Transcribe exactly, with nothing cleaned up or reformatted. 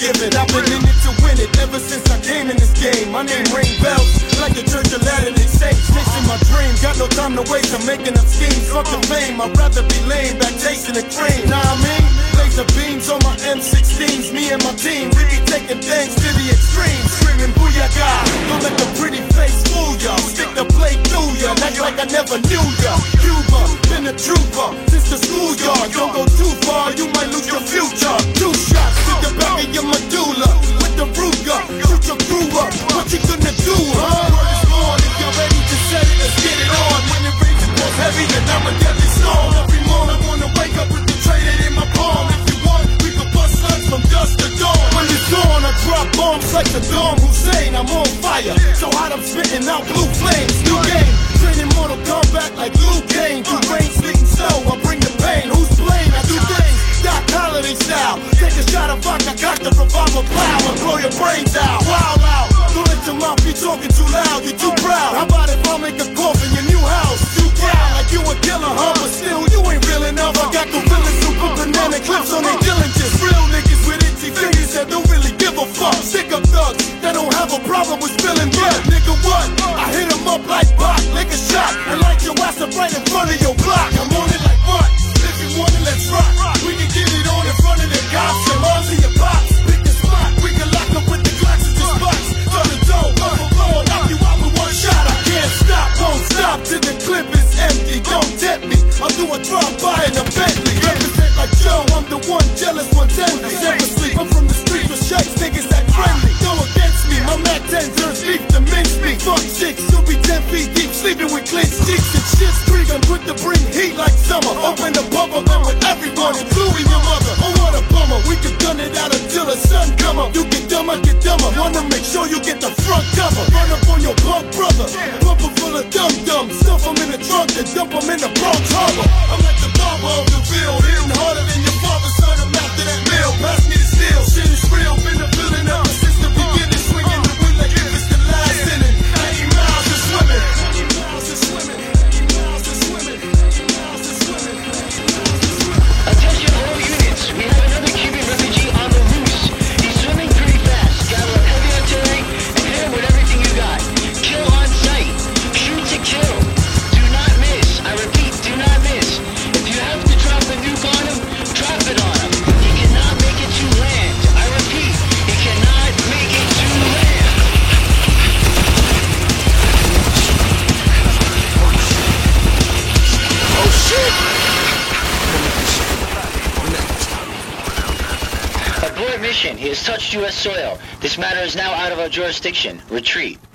given. I've been in it to win it ever since I came in this game. My name ring bells like the Church of Latter-day Saints. Chasing my dream, got no time to waste. I'm making up schemes, fuck the fame. I'd rather be lame back chasing the cream. Nah, I mean, laser beams on my M sixteens. Me and my team, we be taking things to the extreme. Screaming booyaka, don't let the pretty face fool ya. Stick the blade through ya, act like I never knew ya. Cuba, been a trooper since the schoolyard. Don't go too far, you might lose your future. Two shots to the back of your medulla with the Ruger. Shoot your crew up, what you gonna do, huh? Word is born, if you're ready to set it, let's get it on. When it rains, it pours heavy, and I'm a deadly storm. Every morning I wanna wake up with the traded in my palm. If you want, we can bust slugs from dusk to dawn. When it's on, I drop bombs like Saddam Hussein. I'm on fire, so hot I'm spitting out blue flames. New game, training Mortal Kombat like Liu Kang. Through rain, sleet, and snow, I bring the pain. Who's playing? I do things Doc Holiday style. Take a shot of vodka, cock the revolver, plow and blow your brains out. Wild out, don't let your mouth be talking too loud. You're too proud. How about if I make a cough in your new house? You proud like you a killer, huh? But still, you ain't real enough. I got gorillas who put banana clips on their diligence. Real niggas with itchy fingers that don't really give a fuck. Stick up thugs that don't have a problem with spilling blood. Nigga, what? I hit 'em up like Bach, lick a shot, and light your ass up right in front of your block. I'm on it like what? If you want it, let's rock. We can get it on in front of the cops. Your moms and your pops. Pick the spot. We can lock up with the Glocks and the spots. Turn the door, overflow, knock you out with one shot. I can't stop, won't stop till the clip is empty. Don't tempt me. I'll do a drive-by in a Bentley. Represent like Joe, I'm the one jealous, one's envy. Never sleep, I'm from the streets with shakes, niggas that friendly. Go against me, my Mac ten turns beef to mince me. Fuck chicks, you'll be ten feet deep, sleeping with clenched cheeks and shit's creek. I'm quick to bring heat like summer. Open the bubble, then with everyone, including your mother. Oh, what a bummer, we could gun it out until the sun come up. You get dumber, get dumber, wanna make sure you get the front cover. Run up on your punk brother, pump 'em full of dum-dum. Stuff 'em in the trunk and dump 'em in the Bronx Harbor. I'm like the barber of the field, hitting harder than your father, son. I'm after that meal, pass me the steel. Shit is real, been the building up since the beginning. Swinging the wind like if it's the last inning. ninety miles of swimming, ninety miles of swimming, ninety miles of swimming, ninety miles of swimming. Attention all units, we have another Cuban refugee on the loose. He's swimming pretty fast, got a heavy artillery, and hit him with everything you got. Kill on sight, shoot to kill. Do not miss, I repeat, do not miss. If you have to drop a nuke on him, drop it on him. He cannot make it to land. I repeat, he cannot make it to land. Oh shit! Abort mission, he has touched U S soil. This matter is now out of our jurisdiction. Retreat.